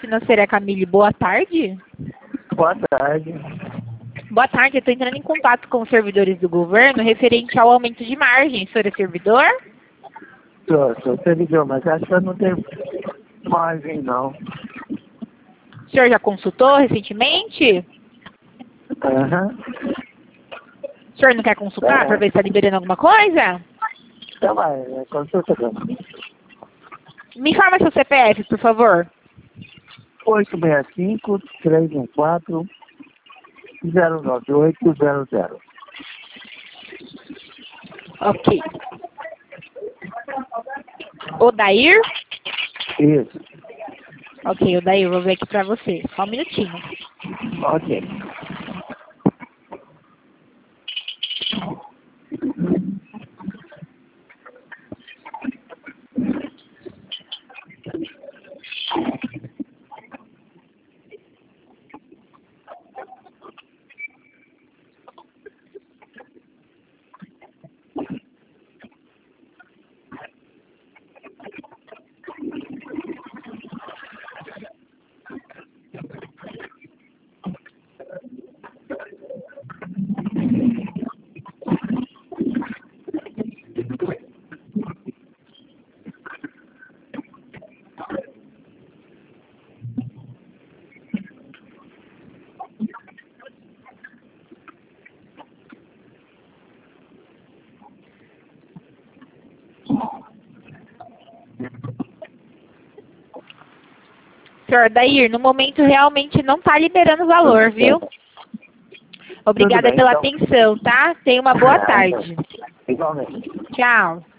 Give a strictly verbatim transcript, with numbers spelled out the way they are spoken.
financeira Camille, boa tarde. Boa tarde. Boa tarde, eu estou entrando em contato com os servidores do governo referente ao aumento de margem. O senhor é servidor? Sou, sou servidor, mas acho que eu não tenho margem, não. O senhor já consultou recentemente? Aham. O senhor não quer consultar É. para ver se está liberando alguma coisa? Então vai, é, consulta agora. Me informa seu C P F, por favor. oito seis cinco, três um quatro, zero nove oito zero zero. Ok. Odair? Isso. Ok, Odair, vou ver aqui pra você. Só um minutinho. Ok. Senhor Odair, no momento realmente não está liberando o valor, viu? Obrigada bem, pela então. atenção, tá? Tenha uma boa tarde. Igualmente. Tchau.